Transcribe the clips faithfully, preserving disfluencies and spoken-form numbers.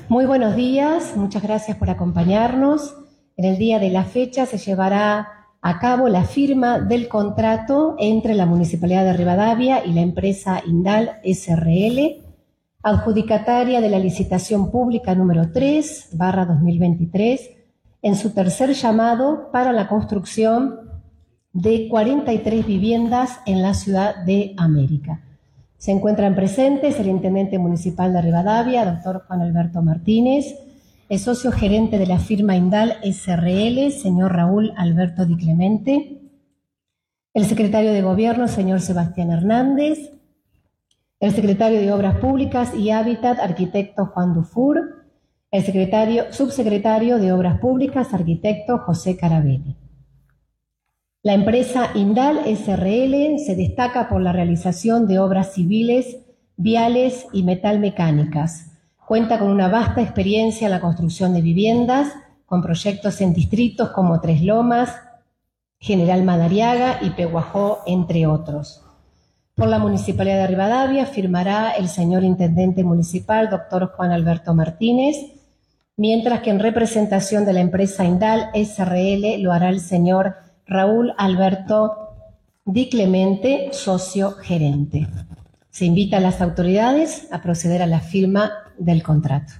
Muy buenos días, muchas gracias por acompañarnos. En el día de la fecha se llevará a cabo la firma del contrato entre la Municipalidad de Rivadavia y la empresa Indal S R L, adjudicataria de la licitación pública número tres barra dos mil veintitrés, en su tercer llamado para la construcción de cuarenta y tres viviendas en la Ciudad de América. Se encuentran presentes el Intendente Municipal de Rivadavia, doctor Juan Alberto Martínez, el socio gerente de la firma Indal S R L, señor Raúl Alberto Di Clemente, el secretario de Gobierno, señor Sebastián Hernández, el secretario de Obras Públicas y Hábitat, arquitecto Juan Dufour, el secretario, subsecretario de Obras Públicas, arquitecto José Carabelli. La empresa Indal S R L se destaca por la realización de obras civiles, viales y metalmecánicas. Cuenta con una vasta experiencia en la construcción de viviendas, con proyectos en distritos como Tres Lomas, General Madariaga y Pehuajó, entre otros. Por la Municipalidad de Rivadavia firmará el señor Intendente Municipal, doctor Juan Alberto Martínez, mientras que en representación de la empresa Indal S R L lo hará el señor Raúl Alberto Di Clemente, socio gerente. Se invita a las autoridades a proceder a la firma del contrato.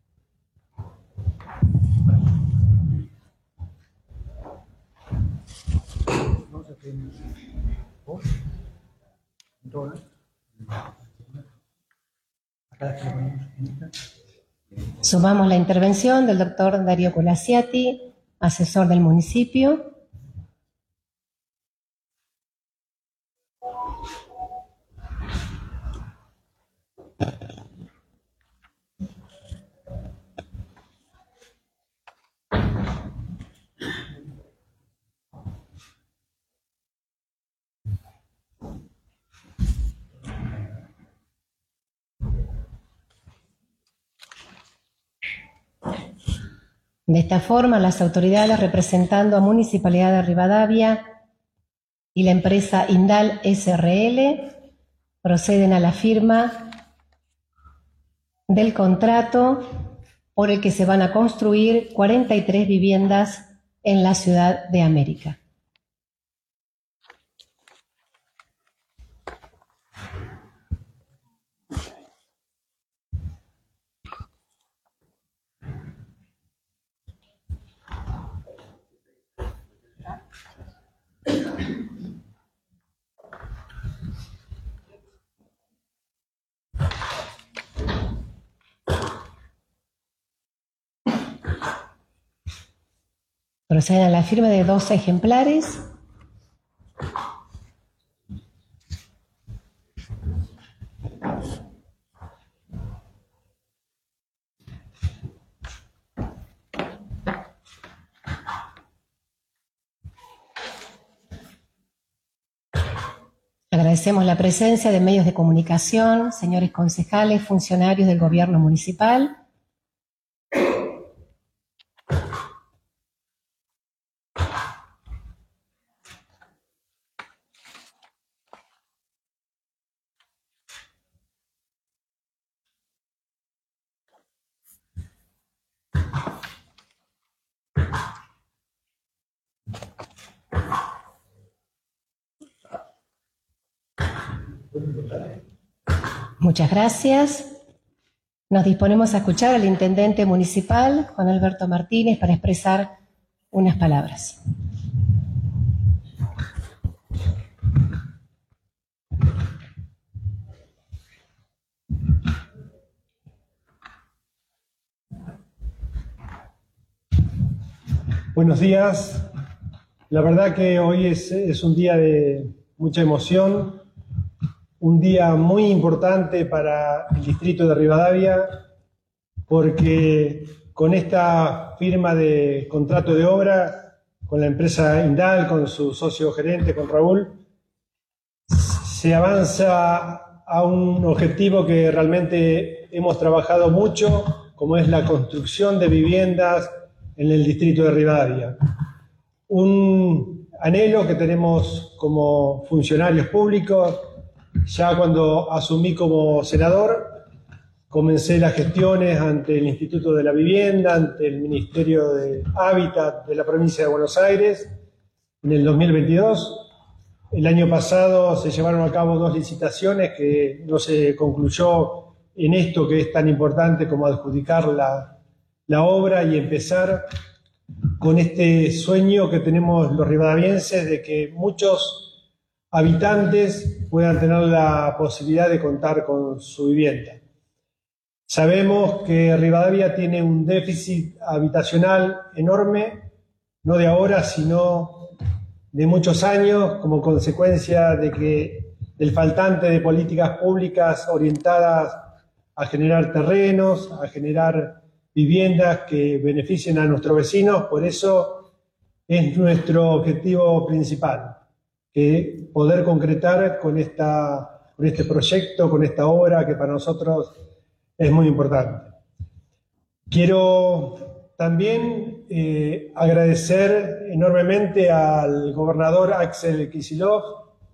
Sumamos la intervención del doctor Darío Colasiati, asesor del municipio. De esta forma, las autoridades representando a Municipalidad de Rivadavia y la empresa Indal S R L proceden a la firma del contrato por el que se van a construir cuarenta y tres viviendas en la Ciudad de América. Proceden a la firma de doce ejemplares. Agradecemos la presencia de medios de comunicación, señores concejales, funcionarios del gobierno municipal. Muchas gracias. Nos disponemos a escuchar al Intendente Municipal, Juan Alberto Martínez, para expresar unas palabras. Buenos días. La verdad que hoy es, es un día de mucha emoción. Un día muy importante para el distrito de Rivadavia, porque con esta firma de contrato de obra con la empresa Indal, con su socio gerente, con Raúl, se avanza a un objetivo que realmente hemos trabajado mucho, como es la construcción de viviendas en el distrito de Rivadavia. Un anhelo que tenemos como funcionarios públicos. Ya cuando asumí como senador, comencé las gestiones ante el Instituto de la Vivienda, ante el Ministerio de Hábitat de la provincia de Buenos Aires en el dos mil veintidós. El año pasado se llevaron a cabo dos licitaciones que no se concluyó en esto que es tan importante como adjudicar la, la obra y empezar con este sueño que tenemos los rivadavienses de que muchos habitantes puedan tener la posibilidad de contar con su vivienda. Sabemos que Rivadavia tiene un déficit habitacional enorme, no de ahora, sino de muchos años, como consecuencia de que, del faltante de políticas públicas orientadas a generar terrenos, a generar viviendas que beneficien a nuestros vecinos. Por eso es nuestro objetivo principal, que poder concretar con, esta, con este proyecto, con esta obra que para nosotros es muy importante. Quiero también eh, agradecer enormemente al gobernador Axel Kicillof,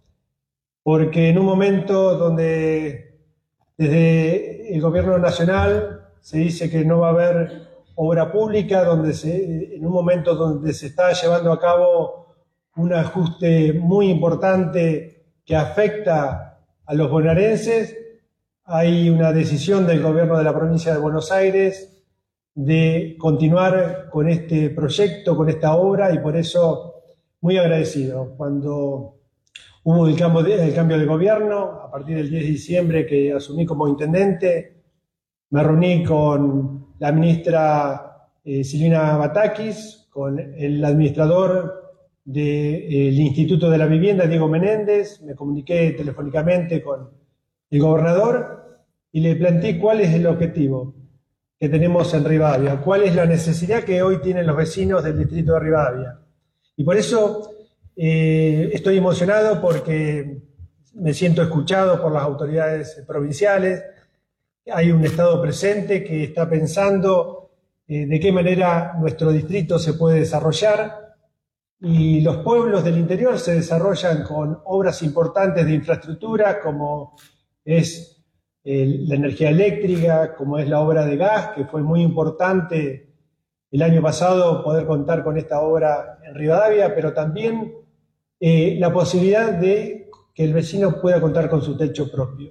porque en un momento donde desde el gobierno nacional se dice que no va a haber obra pública, donde se, en un momento donde se está llevando a cabo un ajuste muy importante que afecta a los bonaerenses, hay una decisión del gobierno de la provincia de Buenos Aires de continuar con este proyecto, con esta obra, y por eso muy agradecido. Cuando hubo el cambio de, el cambio de gobierno, a partir del diez de diciembre que asumí como intendente, me reuní con la ministra eh, Silvina Batakis, con el administrador del Instituto de la Vivienda, Diego Menéndez, me comuniqué telefónicamente con el gobernador y le planteé cuál es el objetivo que tenemos en Rivadavia, cuál es la necesidad que hoy tienen los vecinos del distrito de Rivadavia. Y por eso eh, estoy emocionado porque me siento escuchado por las autoridades provinciales. Hay un Estado presente que está pensando eh, de qué manera nuestro distrito se puede desarrollar, y los pueblos del interior se desarrollan con obras importantes de infraestructura como es la energía eléctrica, como es la obra de gas, que fue muy importante el año pasado poder contar con esta obra en Rivadavia, pero también eh, la posibilidad de que el vecino pueda contar con su techo propio.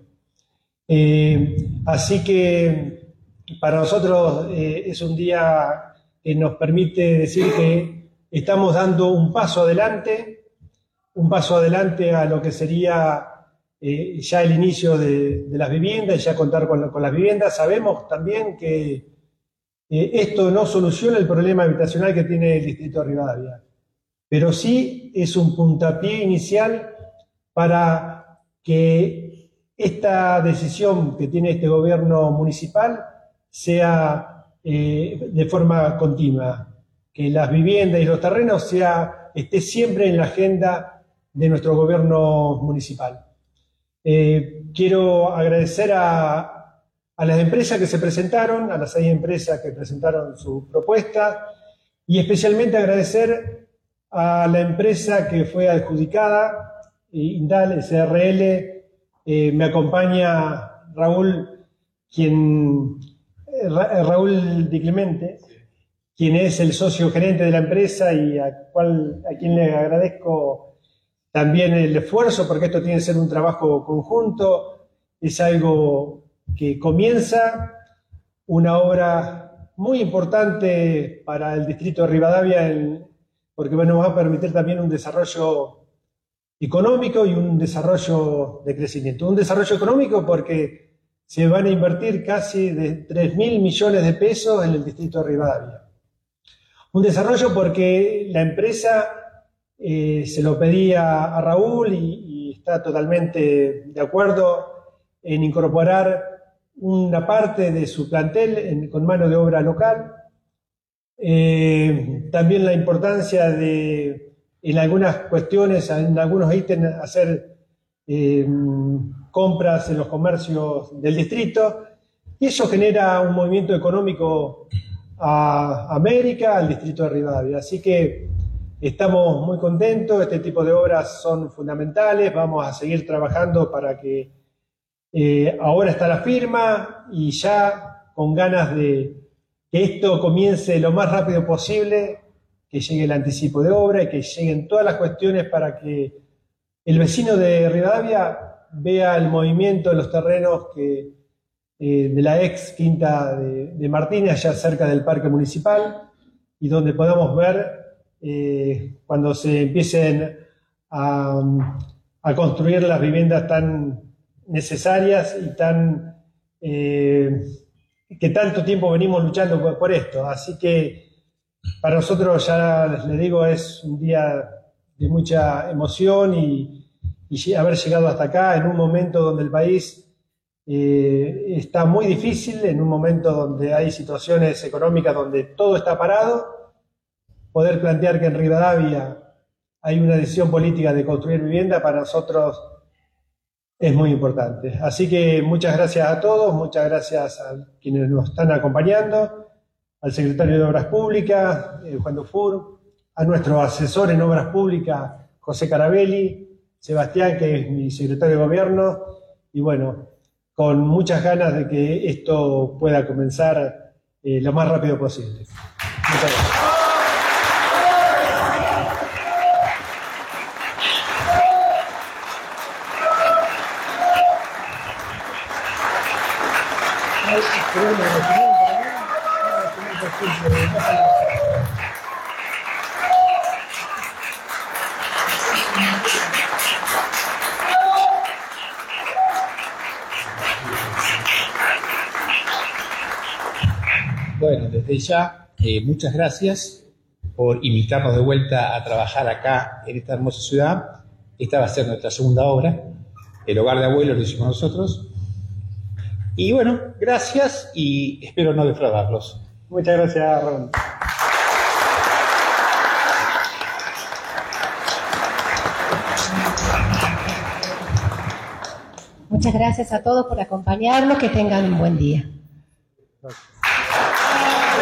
Eh, así que para nosotros eh, es un día que nos permite decir que estamos dando un paso adelante, un paso adelante a lo que sería Eh, ya el inicio de, de las viviendas, ya contar con, con las viviendas. Sabemos también que eh, esto no soluciona el problema habitacional que tiene el distrito de Rivadavia, pero sí es un puntapié inicial para que esta decisión que tiene este gobierno municipal sea eh, de forma continua, que las viviendas y los terrenos sea, esté siempre en la agenda de nuestro gobierno municipal. Eh, quiero agradecer a, a las empresas que se presentaron, a las seis empresas que presentaron su propuesta, y especialmente agradecer a la empresa que fue adjudicada, Indal, S R L. Eh, me acompaña Raúl, quien, Ra, Raúl Di Clemente, quien es el socio gerente de la empresa y a, cual, a quien le agradezco también el esfuerzo, porque esto tiene que ser un trabajo conjunto. Es algo que comienza, una obra muy importante para el distrito de Rivadavia, en, porque bueno, nos va a permitir también un desarrollo económico y un desarrollo de crecimiento. Un desarrollo económico porque se van a invertir casi de tres mil millones de pesos en el distrito de Rivadavia. Un desarrollo porque la empresa Eh, se lo pedía a Raúl y, y está totalmente de acuerdo en incorporar una parte de su plantel en, con mano de obra local. Eh, también la importancia de, en algunas cuestiones, en algunos ítems, hacer eh, compras en los comercios del distrito, y eso genera un movimiento económico a América, al distrito de Rivadavia. Así que estamos muy contentos, este tipo de obras son fundamentales, vamos a seguir trabajando para que Eh, ahora está la firma y ya con ganas de que esto comience lo más rápido posible, que llegue el anticipo de obra y que lleguen todas las cuestiones para que el vecino de Rivadavia vea el movimiento de los terrenos que, eh, de la ex Quinta de, de Martínez, allá cerca del Parque Municipal, y donde podamos ver eh, cuando se empiecen a, a construir las viviendas tan necesarias y tan eh, que tanto tiempo venimos luchando por, por esto. Así que para nosotros, ya les digo, es un día de mucha emoción y, y haber llegado hasta acá en un momento donde el país eh, está muy difícil, en un momento donde hay situaciones económicas donde todo está parado, poder plantear que en Rivadavia hay una decisión política de construir vivienda, para nosotros es muy importante. Así que muchas gracias a todos, muchas gracias a quienes nos están acompañando, al secretario de Obras Públicas, eh, Juan Dufour, a nuestro asesor en Obras Públicas, José Carabelli, Sebastián, que es mi secretario de Gobierno, y bueno, con muchas ganas de que esto pueda comenzar eh, lo más rápido posible. Muchas gracias. Bueno, desde ya, eh, muchas gracias por invitarnos de vuelta a trabajar acá en esta hermosa ciudad. Esta va a ser nuestra segunda obra. El hogar de abuelos lo hicimos nosotros. Y bueno, gracias y espero no defraudarlos. Muchas gracias, Ron. Muchas gracias a todos por acompañarnos, que tengan un buen día. Gracias.